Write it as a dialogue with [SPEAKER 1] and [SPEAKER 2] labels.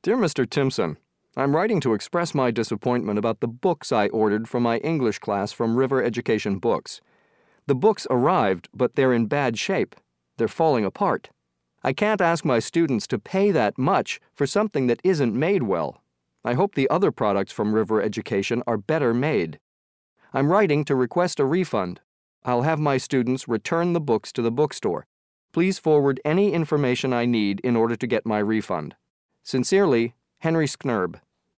[SPEAKER 1] Dear Mr. Timpson, I'm writing to express my disappointment about the books I ordered for my English class from River Education Books. The books arrived, but they're in bad shape. They're falling apart. I can't ask my students to pay that much for something that isn't made well. I hope the other products from River Education are better made. I'm writing to request a refund. I'll have my students return the books to the bookstore. Please forward any information I need in order to get my refund. Sincerely, Henry Sknerb.